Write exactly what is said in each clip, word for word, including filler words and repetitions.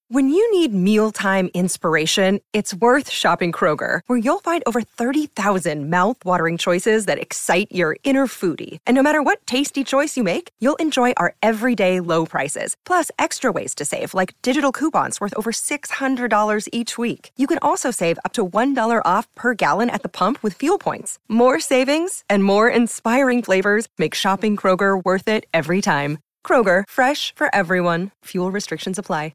When you need mealtime inspiration, it's worth shopping Kroger, where you'll find over thirty thousand mouth-watering choices that excite your inner foodie. And no matter what tasty choice you make, you'll enjoy our everyday low prices, plus extra ways to save, like digital coupons worth over six hundred dollars each week. You can also save up to one dollar off per gallon at the pump with fuel points. More savings and more inspiring flavors make shopping Kroger worth it every time. Kroger, fresh for everyone. Fuel restrictions apply.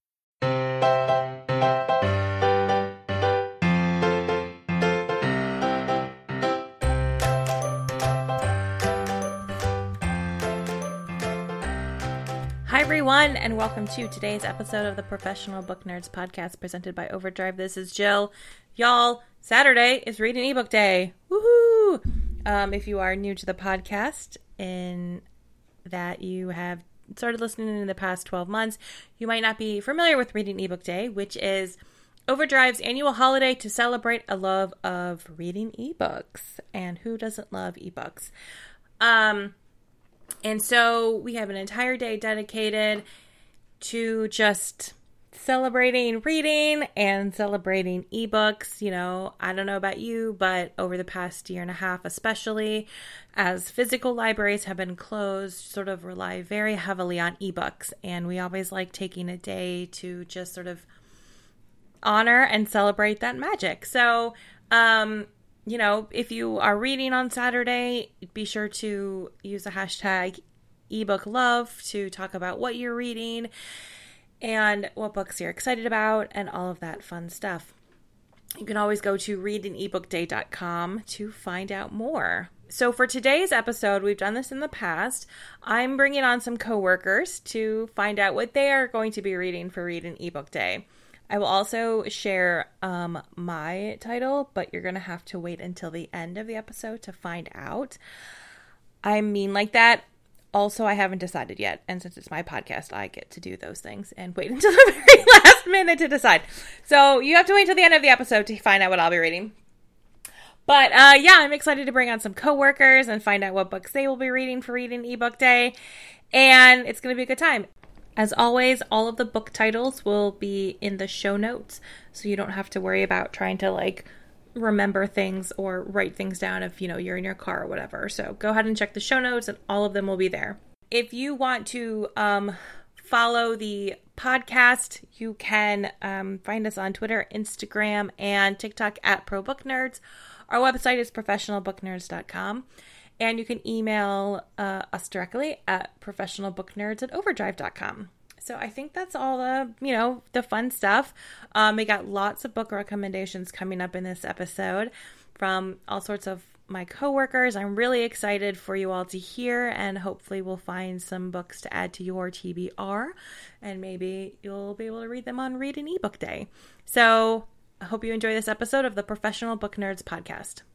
Hi, everyone, and welcome to today's episode of the Professional Book Nerds podcast presented by Overdrive. This is Jill. Y'all, Saturday is Read an eBook Day. Woohoo! Um, if you are new to the podcast in that you have started listening in the past twelve months, you might not be familiar with Read an eBook Day, which is Overdrive's annual holiday to celebrate a love of reading ebooks. And who doesn't love ebooks? Um... And so we have an entire day dedicated to just celebrating reading and celebrating ebooks. You know, I don't know about you, but over the past year and a half, especially as physical libraries have been closed, sort of rely very heavily on ebooks. And we always like taking a day to just sort of honor and celebrate that magic. So, um, you know, if you are reading on Saturday, be sure to use the hashtag ebook love to talk about what you're reading and what books you're excited about and all of that fun stuff. You can always go to read an ebook day dot com to find out more. So for today's episode, we've done this in the past. I'm bringing on some coworkers to find out what they are going to be reading for Read an eBook Day. I will also share um, my title, but you're going to have to wait until the end of the episode to find out. I mean like that. Also, I haven't decided yet. And since it's my podcast, I get to do those things and wait until the very last minute to decide. So you have to wait until the end of the episode to find out what I'll be reading. But uh, yeah, I'm excited to bring on some coworkers and find out what books they will be reading for Read an eBook Day. And it's going to be a good time. As always, all of the book titles will be in the show notes, so you don't have to worry about trying to, like, remember things or write things down if, you know, you're in your car or whatever. So go ahead and check the show notes, and all of them will be there. If you want to um, follow the podcast, you can um, find us on Twitter, Instagram, and TikTok at ProBookNerds. Our website is professional book nerds dot com. And you can email uh, us directly at professionalbooknerds at overdrive dot com. So I think that's all the, you know, the fun stuff. Um, we got lots of book recommendations coming up in this episode from all sorts of my coworkers. I'm really excited for you all to hear, and hopefully we'll find some books to add to your T B R, and maybe you'll be able to read them on Read an eBook Day. So I hope you enjoy this episode of the Professional Book Nerds podcast.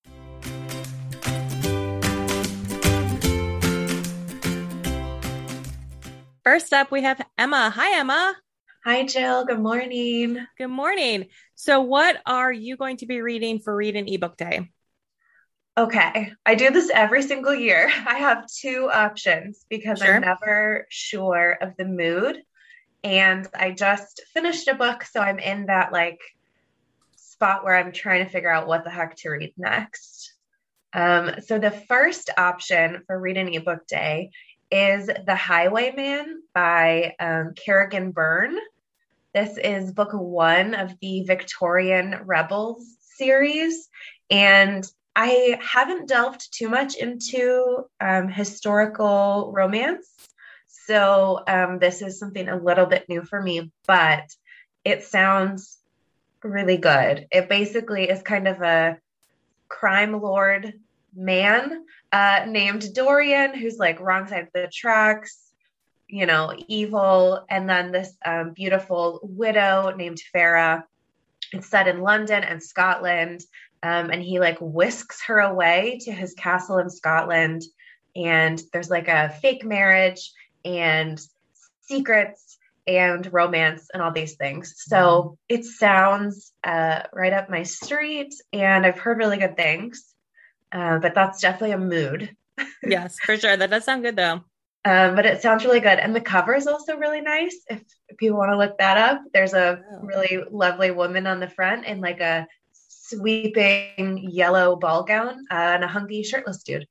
First up, we have Emma. Hi, Emma. Hi, Jill. Good morning. Good morning. So what are you going to be reading for Read an eBook Day? Okay. I do this every single year. I have two options because sure. I'm never sure of the mood. And I just finished a book, so I'm in that like spot where I'm trying to figure out what the heck to read next. Um, so the first option for Read an eBook Day is The Highwayman by um, Kerrigan Byrne. This is book one of the Victorian Rebels series. And I haven't delved too much into um, historical romance. So um, this is something a little bit new for me, but it sounds really good. It basically is kind of a crime lord man uh, named Dorian, who's like wrong side of the tracks, you know, evil. And then this um, beautiful widow named Farah. It's set in London and Scotland. Um, and he like whisks her away to his castle in Scotland. And there's like a fake marriage and secrets and romance and all these things. So it sounds uh, right up my street, and I've heard really good things. Uh, but that's definitely a mood. Yes, for sure. That does sound good, though. Um, but it sounds really good. And the cover is also really nice. If, if you want to look that up, there's a oh. really lovely woman on the front in like a sweeping yellow ball gown uh, and a hunky shirtless dude.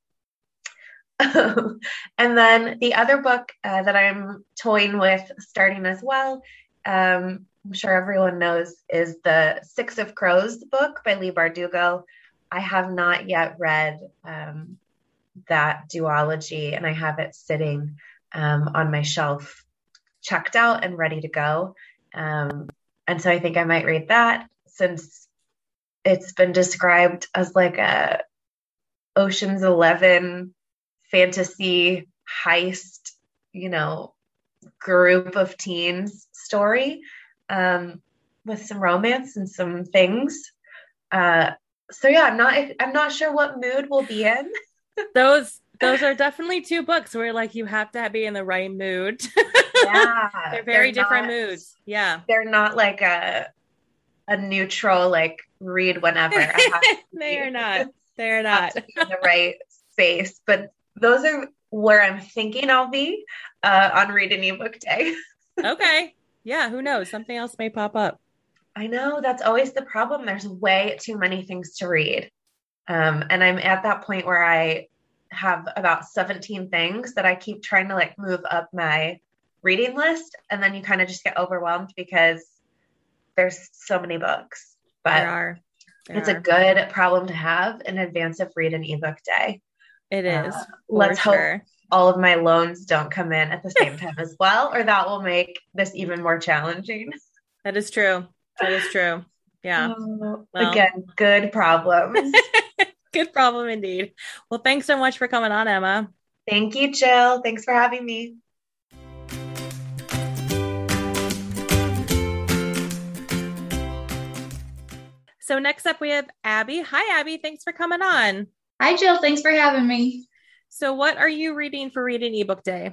And then the other book uh, that I'm toying with starting as well, um, I'm sure everyone knows, is the Six of Crows book by Leigh Bardugo. I have not yet read um, that duology, and I have it sitting um, on my shelf, checked out and ready to go. Um, and so I think I might read that, since it's been described as like a Ocean's Eleven fantasy heist, you know, group of teens story um, with some romance and some things. Uh, so yeah, I'm not I'm not sure what mood we'll be in. Those those are definitely two books where like you have to be in the right mood. Yeah, they're very they're different not, moods. Yeah, they're not like a a neutral like read whenever. I have to they be, are not. They're not to be in the right space. But those are where I'm thinking I'll be uh, on Read an Ebook Day. Okay, yeah. Who knows? Something else may pop up. I know, that's always the problem. There's way too many things to read. Um, and I'm at that point where I have about seventeen things that I keep trying to like move up my reading list. And then you kind of just get overwhelmed because there's so many books. But there are. There it's are. a good problem to have in advance of Read an Ebook Day. It is. Uh, let's sure. hope all of my loans don't come in at the same time as well, or that will make this even more challenging. That is true. That is true. Yeah. Oh, well. Again, good problems. Good problem indeed. Well, thanks so much for coming on, Emma. Thank you, Jill. Thanks for having me. So next up we have Abby. Hi, Abby. Thanks for coming on. Hi, Jill. Thanks for having me. So what are you reading for Read an Ebook Day?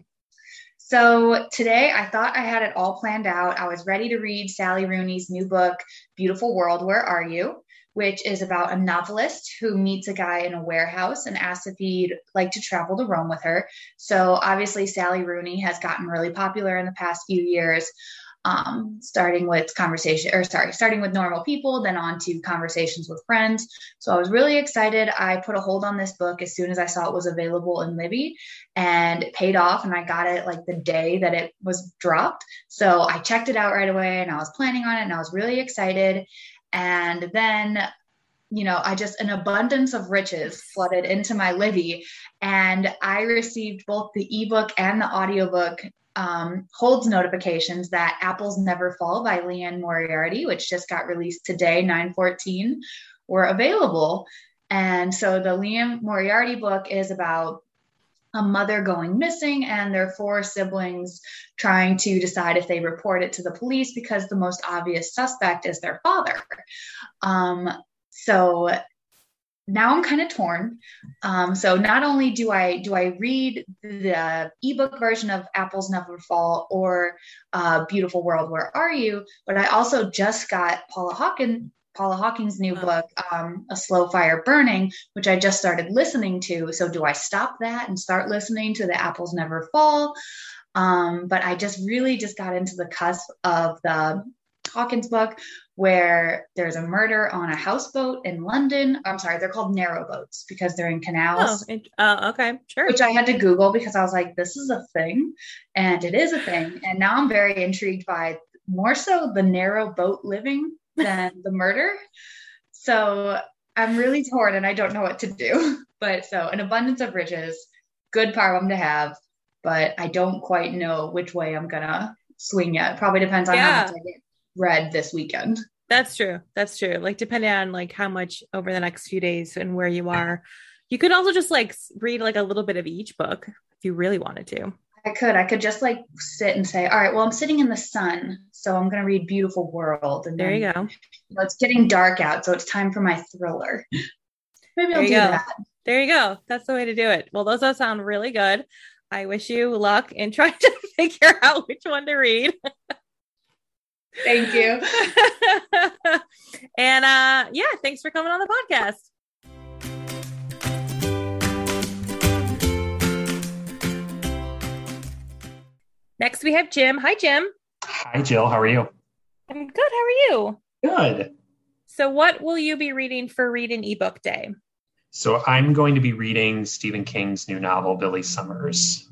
So today I thought I had it all planned out. I was ready to read Sally Rooney's new book, Beautiful World, Where Are You?, which is about a novelist who meets a guy in a warehouse and asks if he'd like to travel to Rome with her. So obviously Sally Rooney has gotten really popular in the past few years, um, starting with conversation, or sorry, starting with Normal People, then on to Conversations with Friends. So I was really excited. I put a hold on this book as soon as I saw it was available in Libby, and it paid off, and I got it like the day that it was dropped. So I checked it out right away, and I was planning on it, and I was really excited. And then, you know, I just, an abundance of riches flooded into my Libby, and I received both the ebook and the audiobook um, holds notifications that Apples Never Fall by Liane Moriarty, which just got released today, nine fourteen, were available. And so the Liane Moriarty book is about a mother going missing and their four siblings trying to decide if they report it to the police because the most obvious suspect is their father. Um, so now I'm kind of torn. Um, so not only do I do I read the ebook version of Apples Never Fall or uh, Beautiful World, Where Are You? But I also just got Paula Hawkins Paula Hawkins' new book, um, A Slow Fire Burning, which I just started listening to. So do I stop that and start listening to the Apples Never Fall? Um, but I just really just got into the cusp of the Hawkins book where there's a murder on a houseboat in London. I'm sorry, they're called narrowboats because they're in canals. Oh, uh, okay, sure. Which I had to Google because I was like, this is a thing. And it is a thing. And now I'm very intrigued by more so the narrow boat living than the murder. So I'm really torn and I don't know what to do. But so an abundance of riches, good problem to have, but I don't quite know which way I'm gonna swing yet. Probably depends on yeah. how much I get read this weekend. That's true. That's true. Like depending on like how much over the next few days and where you are. You could also just like read like a little bit of each book if you really wanted to. I could. I could just like sit and say, all right, well, I'm sitting in the sun, so I'm going to read Beautiful World. And there then, you go. You know, it's getting dark out, so it's time for my thriller. Maybe I'll there you do go. that. There you go. That's the way to do it. Well, those all sound really good. I wish you luck in trying to figure out which one to read. Thank you. And uh, yeah, thanks for coming on the podcast. Next, we have Jim. Hi, Jim. Hi, Jill. How are you? I'm good. How are you? Good. So what will you be reading for Read an eBook Day? So I'm going to be reading Stephen King's new novel, Billy Summers.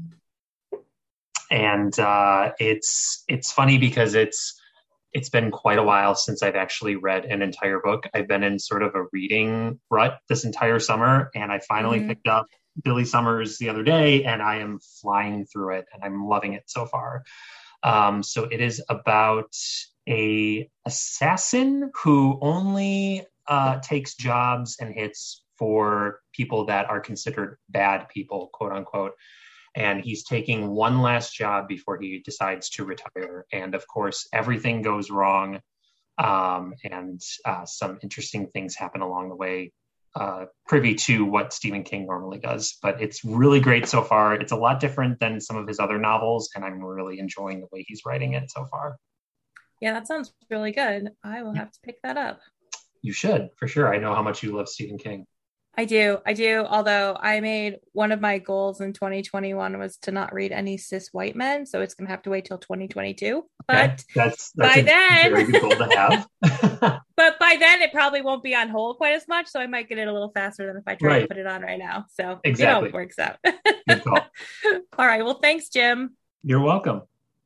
And uh, it's it's funny because it's it's been quite a while since I've actually read an entire book. I've been in sort of a reading rut this entire summer, and I finally mm-hmm. picked up Billy Summers the other day, and I am flying through it, and I'm loving it so far. Um, so it is about a assassin who only uh, takes jobs and hits for people that are considered bad people, quote unquote. And he's taking one last job before he decides to retire. And of course, everything goes wrong. Um, and uh, some interesting things happen along the way, uh, privy to what Stephen King normally does. But it's really great so far. It's a lot different than some of his other novels, and I'm really enjoying the way he's writing it so far. Yeah, that sounds really good. I will have to pick that up. You should, for sure. I know how much you love Stephen King. I do. I do. Although I made one of my goals in twenty twenty-one was to not read any cis white men. So it's going to have to wait till twenty twenty-two. But okay. that's, that's by a then, very good goal to have. But by then it probably won't be on hold quite as much. So I might get it a little faster than if I try right. to put it on right now. So exactly. It all works out. Good call. All right. Well, thanks, Jim. You're welcome.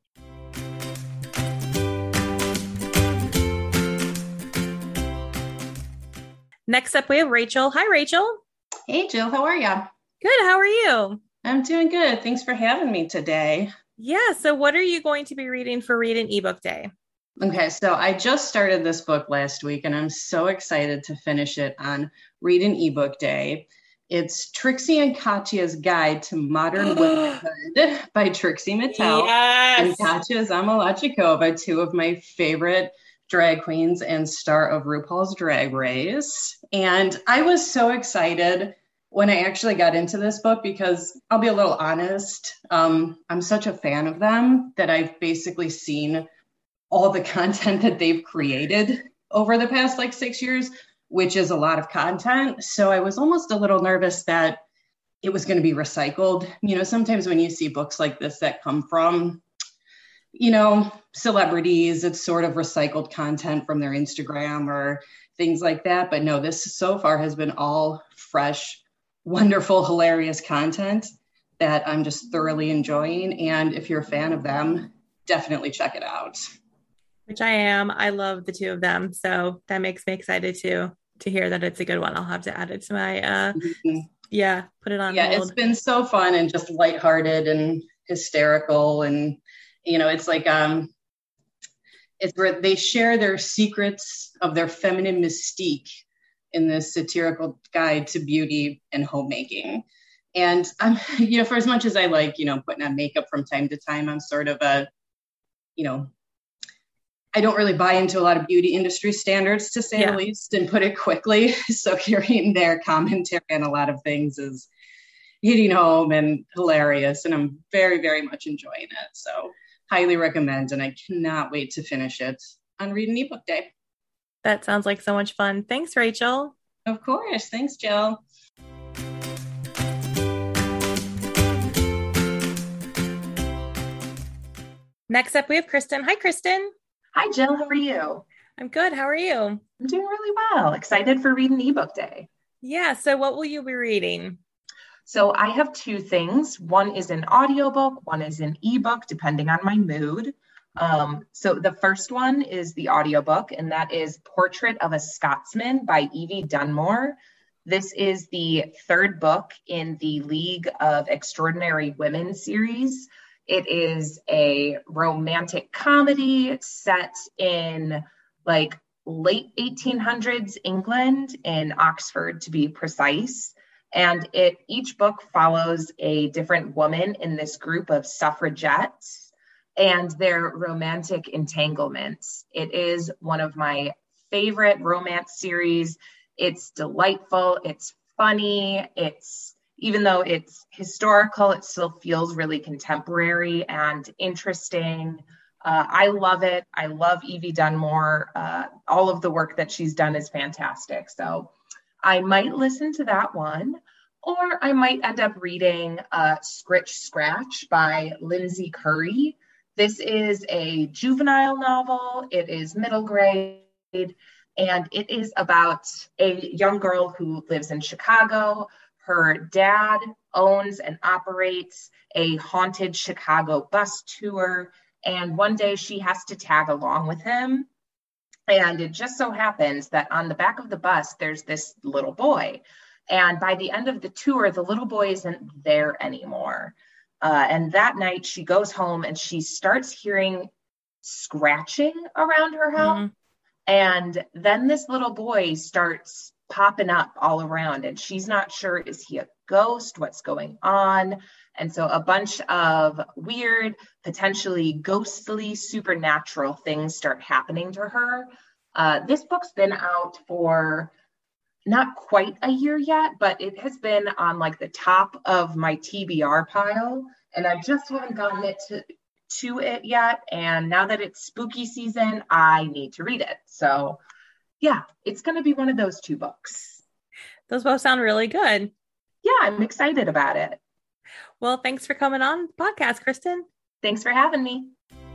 Next up, we have Rachel. Hi, Rachel. Hey, Jill. How are you? Good. How are you? I'm doing good. Thanks for having me today. Yeah. So what are you going to be reading for Read an eBook Day? Okay. So I just started this book last week, and I'm so excited to finish it on Read an eBook Day. It's Trixie and Katya's Guide to Modern Womanhood by Trixie Mattel yes. and Katya Zamolodchikova, two of my favorite drag queens and star of RuPaul's Drag Race. And I was so excited when I actually got into this book because I'll be a little honest. Um, I'm such a fan of them that I've basically seen all the content that they've created over the past like six years, which is a lot of content. So I was almost a little nervous that it was going to be recycled. You know, sometimes when you see books like this that come from you know, celebrities, it's sort of recycled content from their Instagram or things like that. But no, this so far has been all fresh, wonderful, hilarious content that I'm just thoroughly enjoying. And if you're a fan of them, definitely check it out. Which I am. I love the two of them. So that makes me excited to to hear that it's a good one. I'll have to add it to my, uh, mm-hmm. yeah, put it on Yeah, hold. It's been so fun and just lighthearted and hysterical. And, you know, it's like, um, it's where they share their secrets of their feminine mystique in this satirical guide to beauty and homemaking. And I'm, you know, for as much as I like, you know, putting on makeup from time to time, I'm sort of a, you know, I don't really buy into a lot of beauty industry standards, to say yeah. the least, and put it quickly. So hearing their commentary on a lot of things is hitting home and hilarious. And I'm very, very much enjoying it. So highly recommend, and I cannot wait to finish it on Read an eBook Day. That sounds like so much fun. Thanks, Rachel. Of course. Thanks, Jill. Next up, we have Kristen. Hi, Kristen. Hi, Jill. How are you? I'm good. How are you? I'm doing really well. Excited for Read an eBook Day. Yeah. So what will you be reading? So I have two things. One is an audiobook, one is an ebook, depending on my mood. Um, so the first one is the audiobook, and that is Portrait of a Scotsman by Evie Dunmore. This is the third book in the League of Extraordinary Women series. It is a romantic comedy set in like late eighteen hundreds England, in Oxford to be precise. And it each book follows a different woman in this group of suffragettes and their romantic entanglements. It is one of my favorite romance series. It's delightful. It's funny. It's, even though it's historical, it still feels really contemporary and interesting. Uh, I love it. I love Evie Dunmore. Uh, all of the work that she's done is fantastic. So I might listen to that one. or I might end up reading uh, Scritch Scratch by Lindsay Curry. This is a juvenile novel. It is middle grade, and it is about a young girl who lives in Chicago. Her dad owns and operates a haunted Chicago bus tour, and one day she has to tag along with him. And it just so happens that on the back of the bus, there's this little boy. And by the end of the tour, the little boy isn't there anymore. Uh, and that night she goes home and she starts hearing scratching around her house. Mm-hmm. And then this little boy starts popping up all around, and she's not sure, is he a ghost? What's going on? And so a bunch of weird, potentially ghostly, supernatural things start happening to her. Uh, this book's been out for not quite a year yet, but it has been on like the top of my T B R pile, and I just haven't gotten it to, to it yet. And now that it's spooky season, I need to read it. So yeah, it's going to be one of those two books. Those both sound really good. Yeah, I'm excited about it. Well, thanks for coming on the podcast, Kristen. Thanks for having me.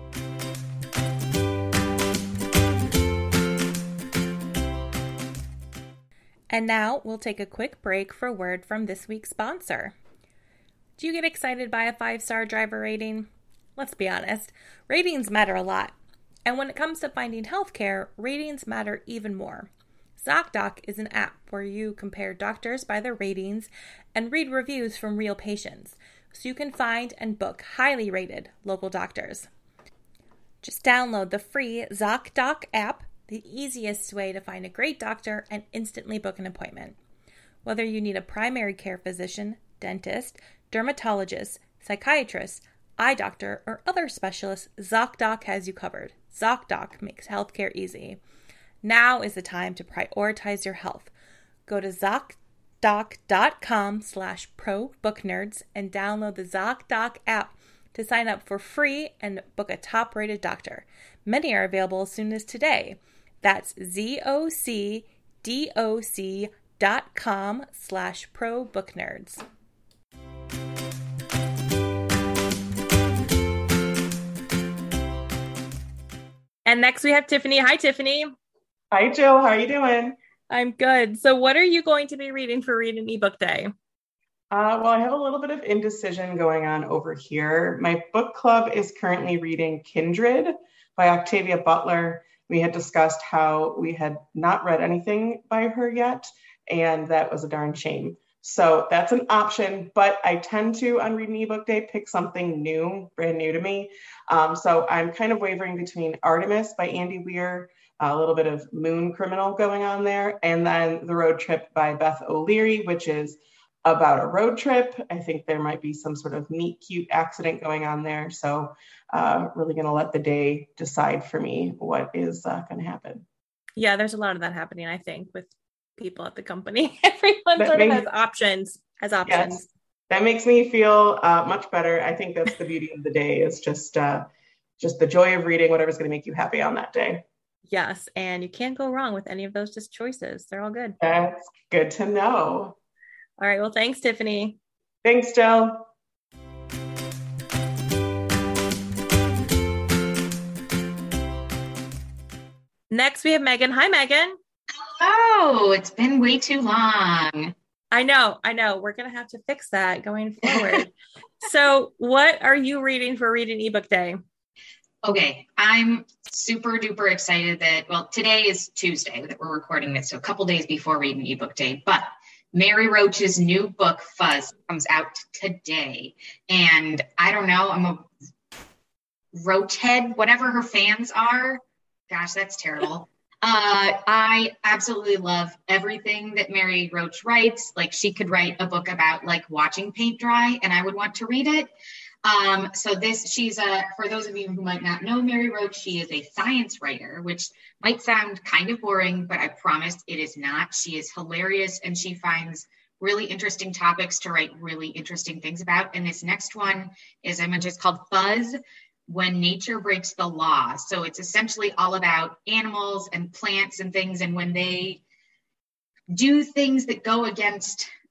And now we'll take a quick break for a word from this week's sponsor. Do you get excited by a five-star driver rating? Let's be honest, ratings matter a lot. And when it comes to finding healthcare, ratings matter even more. ZocDoc is an app where you compare doctors by their ratings and read reviews from real patients, so you can find and book highly rated local doctors. Just download the free ZocDoc app, the easiest way to find a great doctor and instantly book an appointment. Whether you need a primary care physician, dentist, dermatologist, psychiatrist, eye doctor, or other specialists, ZocDoc has you covered. ZocDoc makes healthcare easy. Now is the time to prioritize your health. Go to ZocDoc.com slash pro book nerds and download the ZocDoc app to sign up for free and book a top-rated doctor. Many are available as soon as today. That's Z-O-C-D-O-C dot com slash pro book nerds. And next we have Tiffany. Hi, Tiffany. Hi, Jill. How are you doing? I'm good. So what are you going to be reading for Read an eBook Day? Uh, well, I have a little bit of indecision going on over here. My book club is currently reading Kindred by Octavia Butler. We had discussed how we had not read anything by her yet, and that was a darn shame. So that's an option, but I tend to, on Read an eBook Day, pick something new, brand new to me. Um, so I'm kind of wavering between Artemis by Andy Weir, a little bit of Moon Criminal going on there, and then The Road Trip by Beth O'Leary, which is about a road trip. I think there might be some sort of meet cute accident going on there. So uh, really going to let the day decide for me what is uh, going to happen. Yeah, there's a lot of that happening, I think, with people at the company. Everyone that sort makes, of has options, has options. Yes, that makes me feel uh, much better. I think that's the beauty of the day, is just, uh, just the joy of reading whatever's going to make you happy on that day. Yes, and you can't go wrong with any of those just choices. They're all good. That's good to know. All right, well, thanks, Tiffany. Thanks, Jill. Next, we have Megan. Hi, Megan. Oh, it's been way too long. I know, I know. We're going to have to fix that going forward. So what are you reading for Read an eBook Day? Okay, I'm super duper excited that, well, today is Tuesday that we're recording this, so a couple days before Read an eBook Day, but Mary Roach's new book, Fuzz, comes out today. And I don't know, I'm a Roach head, whatever her fans are. Gosh, that's terrible. Uh, I absolutely love everything that Mary Roach writes. Like, she could write a book about like watching paint dry and I would want to read it. Um, so this, she's a, for those of you who might not know Mary Roach, she is a science writer, which might sound kind of boring, but I promise it is not. She is hilarious and she finds really interesting topics to write really interesting things about. And this next one is, I mentioned, it's called Fuzz, When Nature Breaks the Law. So it's essentially all about animals and plants and things. And when they do things that go against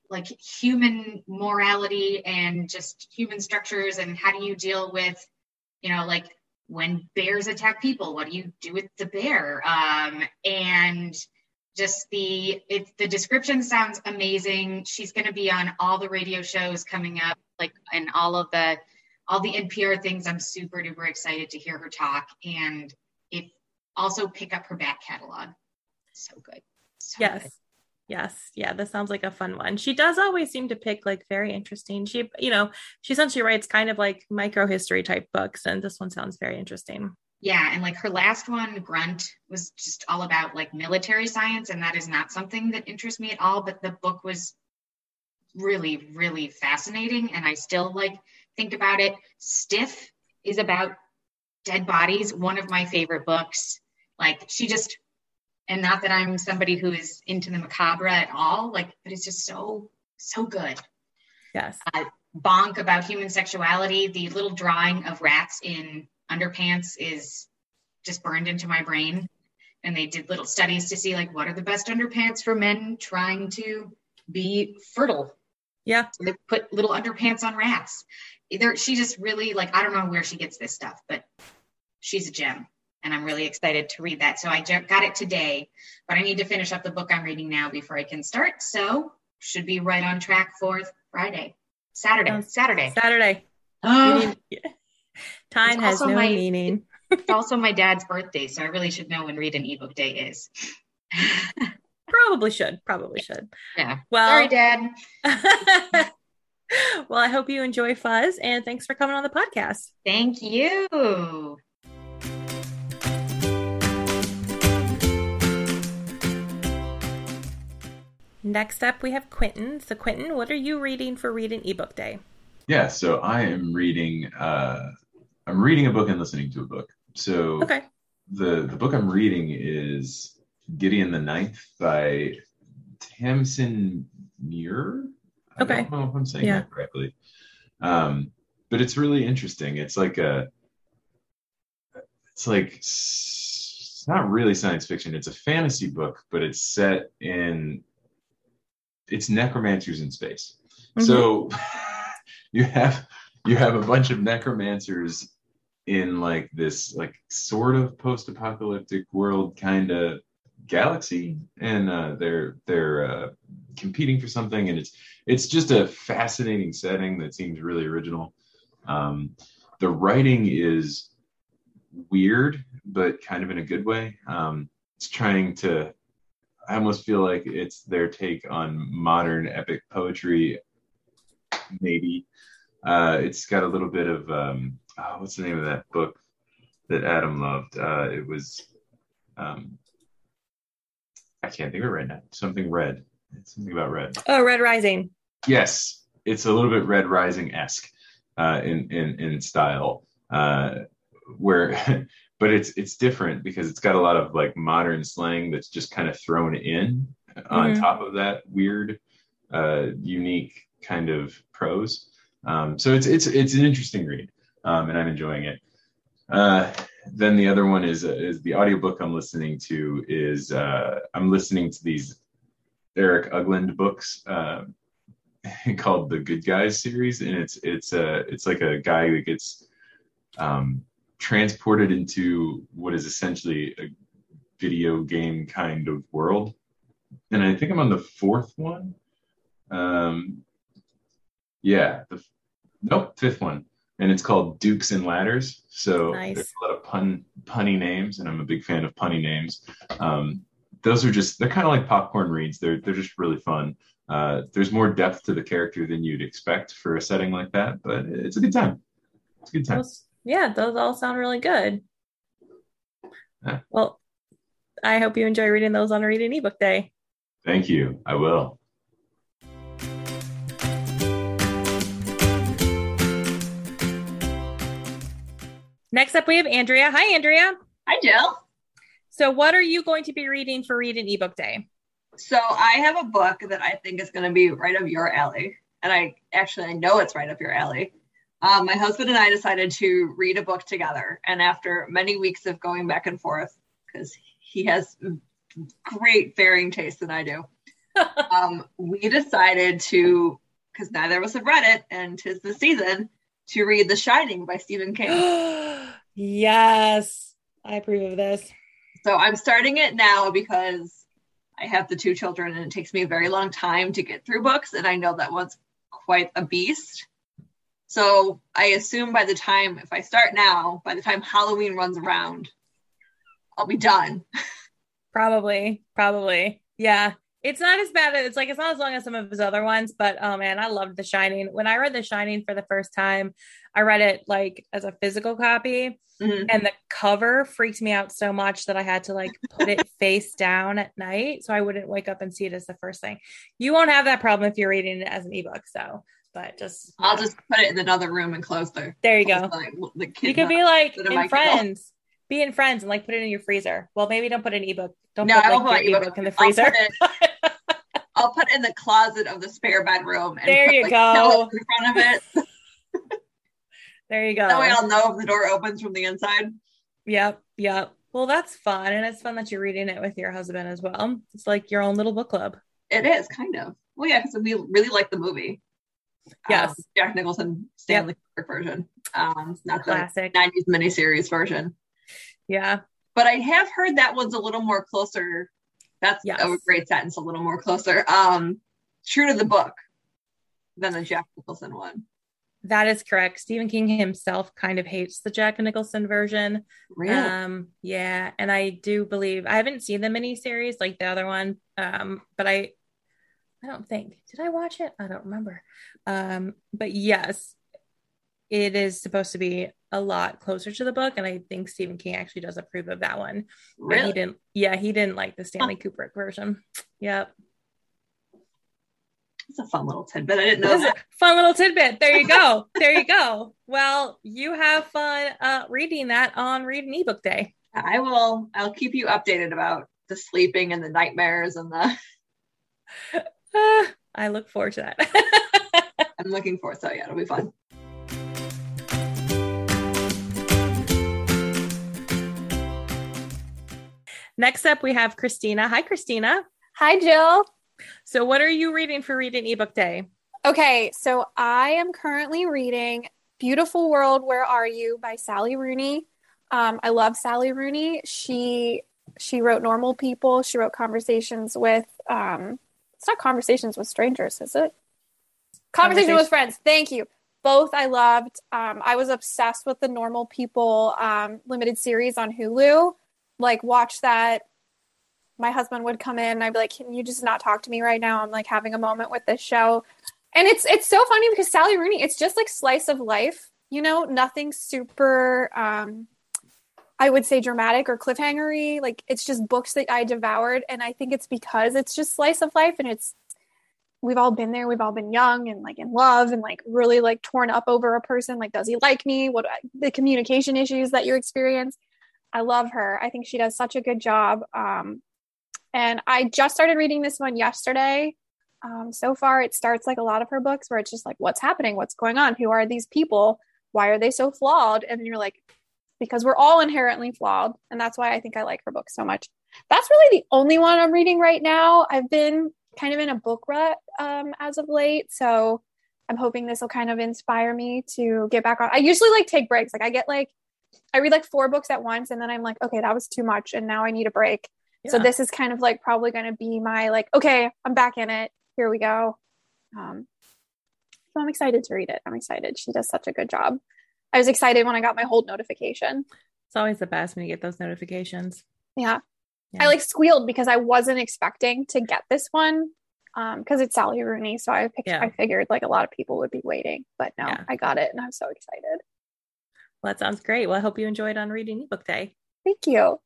like human morality and just human structures, and how do you deal with, you know, like when bears attack people, what do you do with the bear? Um, and just the, it, the description sounds amazing. She's going to be on all the radio shows coming up, like, and all of the, all the N P R things. I'm super duper excited to hear her talk, and if also pick up her back catalog. So good. So yes. good. Yes. Yeah. This sounds like a fun one. She does always seem to pick like very interesting. She, you know, she essentially writes kind of like micro history type books. And this one sounds very interesting. Yeah. And like her last one, Grunt, was just all about like military science. And that is not something that interests me at all. But the book was really, really fascinating. And I still like think about it. Stiff is about dead bodies. One of my favorite books. Like she just, and not that I'm somebody who is into the macabre at all, like, but it's just so, so good. Yes. Uh, Bonk about human sexuality. The little drawing of rats in underpants is just burned into my brain. And they did little studies to see like, what are the best underpants for men trying to be fertile? Yeah. So they put little underpants on rats. Either she just really like, I don't know where she gets this stuff, but she's a gem. And I'm really excited to read that. So I got it today, but I need to finish up the book I'm reading now before I can start. So should be right on track for Friday, Saturday, oh, Saturday, Saturday. Uh, Time has no my, meaning. It's also my dad's birthday, so I really should know when Read an Ebook Day is. Probably should. Probably should. Yeah. Well, sorry, Dad. Well, I hope you enjoy Fuzz, and thanks for coming on the podcast. Thank you. Next up, we have Quentin. So, Quentin, what are you reading for Read an Ebook Day? Yeah, so I am reading. Uh, I'm reading a book and listening to a book. So, okay. the the book I'm reading is Gideon the Ninth by Tamsin Muir. I okay. don't know if I'm saying yeah. that correctly, um, but it's really interesting. It's like a. It's like it's not really science fiction. It's a fantasy book, but it's set in. It's necromancers in space. Mm-hmm. So you have you have a bunch of necromancers in like this like sort of post-apocalyptic world kind of galaxy, and uh, they're they're uh, competing for something, and it's it's just a fascinating setting that seems really original. Um, the writing is weird, but kind of in a good way. Um, it's trying to. I almost feel like it's their take on modern epic poetry, maybe. Uh, it's got a little bit of, um, oh, what's the name of that book that Adam loved? Uh, it was, um, I can't think of it right now. Something Red. It's something about Red. Oh, Red Rising. Yes. It's a little bit Red Rising-esque uh, in, in, in style, uh, where... But it's it's different because it's got a lot of like modern slang that's just kind of thrown in on mm-hmm. top of that weird, uh, unique kind of prose. Um, so it's it's it's an interesting read, um, and I'm enjoying it. Uh, then the other one is uh, is the audiobook I'm listening to is uh, I'm listening to these Eric Ugland books uh, called the Good Guys series, and it's it's uh, it's like a guy that gets. Um, transported into what is essentially a video game kind of world. And I think I'm on the fourth one. Um, yeah, the nope, fifth one. And it's called Dukes and Ladders. So nice. There's a lot of pun punny names, and I'm a big fan of punny names. Um, those are just, they're kind of like popcorn reads. They're they're just really fun. Uh, there's more depth to the character than you'd expect for a setting like that, but it's a good time. It's a good time. Those, yeah, those all sound really good. Yeah. Well, I hope you enjoy reading those on a Read an Ebook Day. Thank you. I will. Next up, we have Andrea. Hi, Andrea. Hi, Jill. So what are you going to be reading for Read an Ebook Day? So I have a book that I think is going to be right up your alley. And I actually, I know it's right up your alley. Um, my husband and I decided to read a book together. And after many weeks of going back and forth, because he has great varying taste than I do, um, we decided to, because neither of us have read it, and 'tis the season, to read The Shining by Stephen King. Yes, I approve of this. So I'm starting it now because I have the two children and it takes me a very long time to get through books, and I know that one's quite a beast. So I assume by the time, if I start now, by the time Halloween runs around, I'll be done. Probably, probably. Yeah. It's not as bad. It's like, it's not as long as some of his other ones, but oh man, I loved The Shining. When I read The Shining for the first time, I read it like as a physical copy, mm-hmm. and the cover freaked me out so much that I had to like put it face down at night so I wouldn't wake up and see it as the first thing. You won't have that problem if you're reading it as an ebook, so, but just I'll yeah. just put it in another room and close the. There you go. The, the you could be like in Friends. Be in Friends and like put it in your freezer. Well, maybe don't put an ebook. Don't no, put I like, won't put your ebook. ebook in the freezer. I'll put, it, I'll put it in the closet of the spare bedroom. And there put, you like, go. In front of it. There you go. That way I'll know if the door opens from the inside. Yep, yep. Well, that's fun, and it's fun that you're reading it with your husband as well. It's like your own little book club. It is kind of. Well, yeah, because we really like the movie. Yes, um, Jack Nicholson Stanley Kubrick yep. version. Um, not classic the nineties miniseries version. Yeah. But I have heard that one's a little more closer. That's yes. a great sentence, a little more closer. Um, true to the book than the Jack Nicholson one. That is correct. Stephen King himself kind of hates the Jack Nicholson version. Really? Um, yeah. And I do believe, I haven't seen the miniseries like the other one. Um, but I, I don't think, did I watch it? I don't remember. Um, but yes, it is supposed to be a lot closer to the book, and I think Stephen King actually does approve of that one. Really? But he didn't. Yeah, he didn't like the Stanley huh. Kubrick version. Yep. It's a fun little tidbit. I didn't know that. Fun little tidbit. There you go. There you go. Well, you have fun uh, reading that on Read an eBook Day. I will. I'll keep you updated about the sleeping and the nightmares and the. uh, I look forward to that. I'm looking forward. So yeah, it'll be fun. Next up, we have Christina. Hi, Christina. Hi, Jill. So what are you reading for Read an eBook Day? Okay, so I am currently reading Beautiful World, Where Are You by Sally Rooney. Um, I love Sally Rooney. She she wrote Normal People. She wrote Conversations with, um, it's not Conversations with Strangers, is it? Conversation with Friends. Thank you. Both I loved. Um, I was obsessed with the Normal People um, limited series on Hulu. Like, watch that. My husband would come in and I'd be like, can you just not talk to me right now? I'm like having a moment with this show. And it's it's so funny because Sally Rooney, it's just like slice of life, you know, nothing super, um, I would say dramatic or cliffhanger-y. Like, it's just books that I devoured. And I think it's because it's just slice of life, and it's, we've all been there. We've all been young and like in love and like really like torn up over a person. Like, does he like me? What the communication issues that you experience. I love her. I think she does such a good job. Um, and I just started reading this one yesterday. Um, so far, it starts like a lot of her books where it's just like, what's happening? What's going on? Who are these people? Why are they so flawed? And you're like, because we're all inherently flawed. And that's why I think I like her books so much. That's really the only one I'm reading right now. I've been kind of in a book rut um, as of late. So I'm hoping this will kind of inspire me to get back on. I usually like take breaks. Like I get like, I read like four books at once and then I'm like, okay, that was too much. And now I need a break. Yeah. So this is kind of like probably going to be my like, okay, I'm back in it. Here we go. Um, so I'm excited to read it. I'm excited. She does such a good job. I was excited when I got my hold notification. It's always the best when you get those notifications. Yeah. yeah. I like squealed because I wasn't expecting to get this one. Um, because it's Sally Rooney. So I picked, yeah. I figured like a lot of people would be waiting, but no, yeah. I got it and I'm so excited. Well, that sounds great. Well, I hope you enjoyed on Reading eBook Day. Thank you.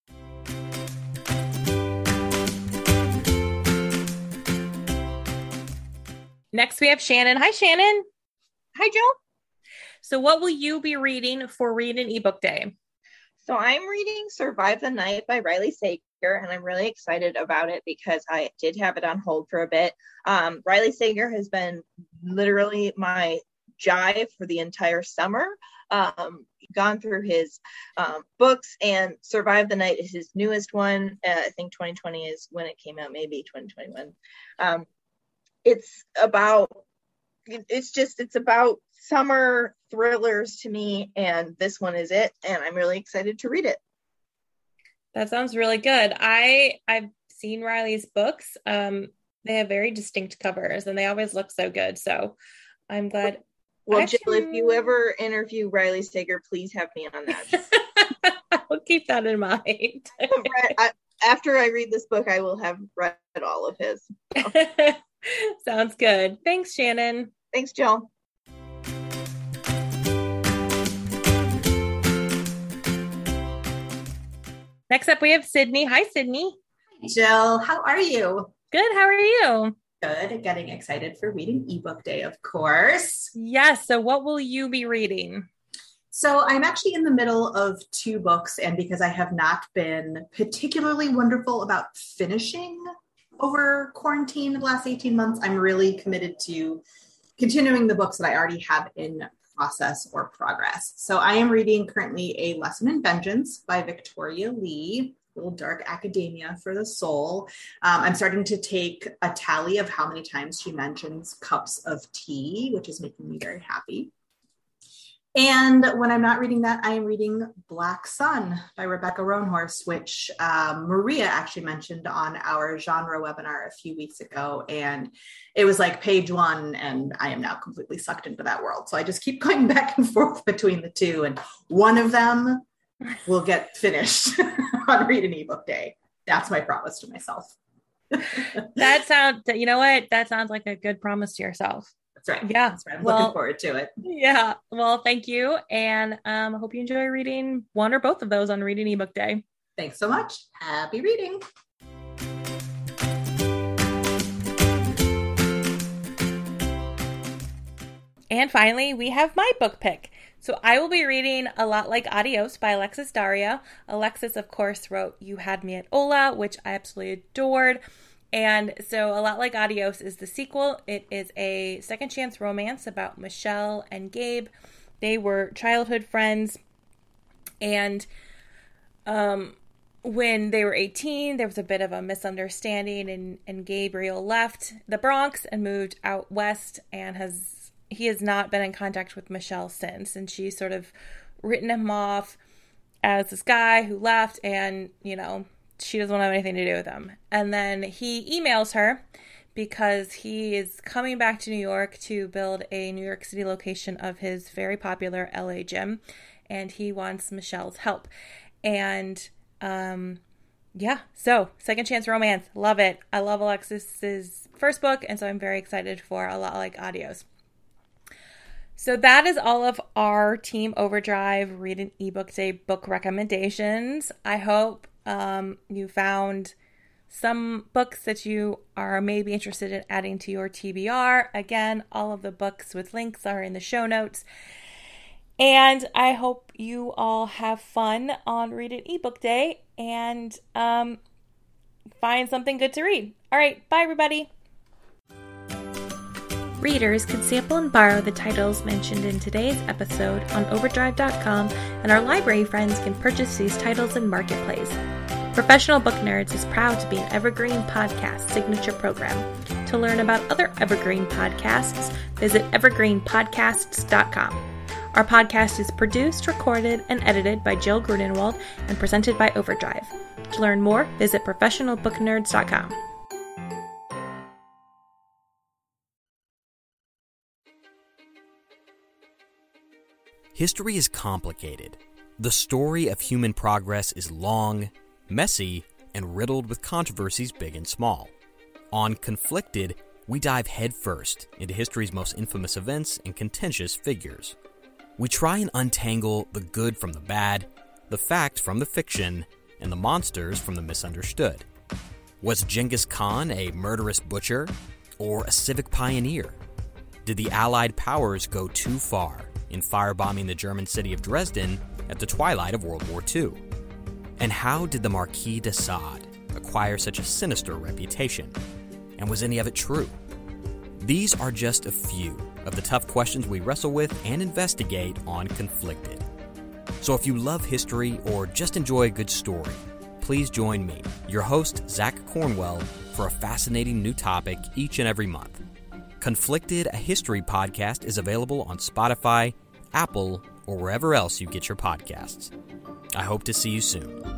Next, we have Shannon. Hi, Shannon. Hi, Jill. So what will you be reading for Read an eBook Day? So I'm reading Survive the Night by Riley Sager, and I'm really excited about it because I did have it on hold for a bit. Um, Riley Sager has been literally my jive for the entire summer. Um, gone through his um, books, and Survive the Night is his newest one. Uh, I think twenty twenty is when it came out, maybe twenty twenty-one. Um, it's about, it's just, it's about summer thrillers to me, and this one is it, and I'm really excited to read it. That sounds really good. I, I've seen Riley's books. Um, they have very distinct covers, and they always look so good, so I'm glad. Well, Jill, can... if you ever interview Riley Sager, please have me on that. I'll keep that in mind. I, after I read this book, I will have read all of his. So. Sounds good. Thanks, Shannon. Thanks, Jill. Next up, we have Sydney. Hi, Sydney. Hi, Jill. How are you? Good. How are you? Good. Getting excited for reading ebook day, of course. Yes. So what will you be reading? So I'm actually in the middle of two books, and because I have not been particularly wonderful about finishing over quarantine the last eighteen months, I'm really committed to continuing the books that I already have in process or progress. So I am reading currently A Lesson in Vengeance by Victoria Lee. Little dark academia for the soul. Um, I'm starting to take a tally of how many times she mentions cups of tea, which is making me very happy. And when I'm not reading that, I am reading Black Sun by Rebecca Roanhorse, which um, Maria actually mentioned on our genre webinar a few weeks ago. And it was like page one, and I am now completely sucked into that world. So I just keep going back and forth between the two. And one of them will get finished on Read an eBook Day. That's my promise to myself. That sounds, you know what? That sounds like a good promise to yourself. That's right. Yeah. That's right. I'm well, looking forward to it. Yeah. Well, thank you. And um, I hope you enjoy reading one or both of those on Read an eBook Day. Thanks so much. Happy reading. And finally, we have my book pick. So I will be reading A Lot Like Adios by Alexis Daria. Alexis, of course, wrote You Had Me at Ola, which I absolutely adored. And so A Lot Like Adios is the sequel. It is a second chance romance about Michelle and Gabe. They were childhood friends. And um, when they were eighteen, there was a bit of a misunderstanding, and, and Gabriel left the Bronx and moved out west, and has he has not been in contact with Michelle since. And she's sort of written him off as this guy who left, and, you know, she doesn't want to have anything to do with him. And then he emails her because he is coming back to New York to build a New York City location of his very popular L A gym, and he wants Michelle's help. And um, yeah, so second chance romance, love it. I love Alexis's first book, and so I'm very excited for A Lot Like Adios. So that is all of our Team Overdrive Read an eBook Day book recommendations. I hope um, you found some books that you are maybe interested in adding to your T B R. Again, all of the books with links are in the show notes. And I hope you all have fun on Read an eBook Day and um, find something good to read. All right, bye everybody. Readers can sample and borrow the titles mentioned in today's episode on overdrive dot com, and our library friends can purchase these titles in Marketplace. Professional Book Nerds is proud to be an Evergreen Podcast signature program. To learn about other Evergreen podcasts, visit evergreen podcasts dot com. Our podcast is produced, recorded, and edited by Jill Grunenwald and presented by Overdrive. To learn more, visit professional book nerds dot com. History is complicated. The story of human progress is long, messy, and riddled with controversies big and small. On Conflicted, we dive headfirst into history's most infamous events and contentious figures. We try and untangle the good from the bad, the fact from the fiction, and the monsters from the misunderstood. Was Genghis Khan a murderous butcher or a civic pioneer? Did the Allied powers go too far in firebombing the German city of Dresden at the twilight of World War Two? And how did the Marquis de Sade acquire such a sinister reputation? And was any of it true? These are just a few of the tough questions we wrestle with and investigate on Conflicted. So if you love history or just enjoy a good story, please join me, your host, Zach Cornwell, for a fascinating new topic each and every month. Conflicted, a history podcast, is available on Spotify, Apple, or wherever else you get your podcasts. I hope to see you soon.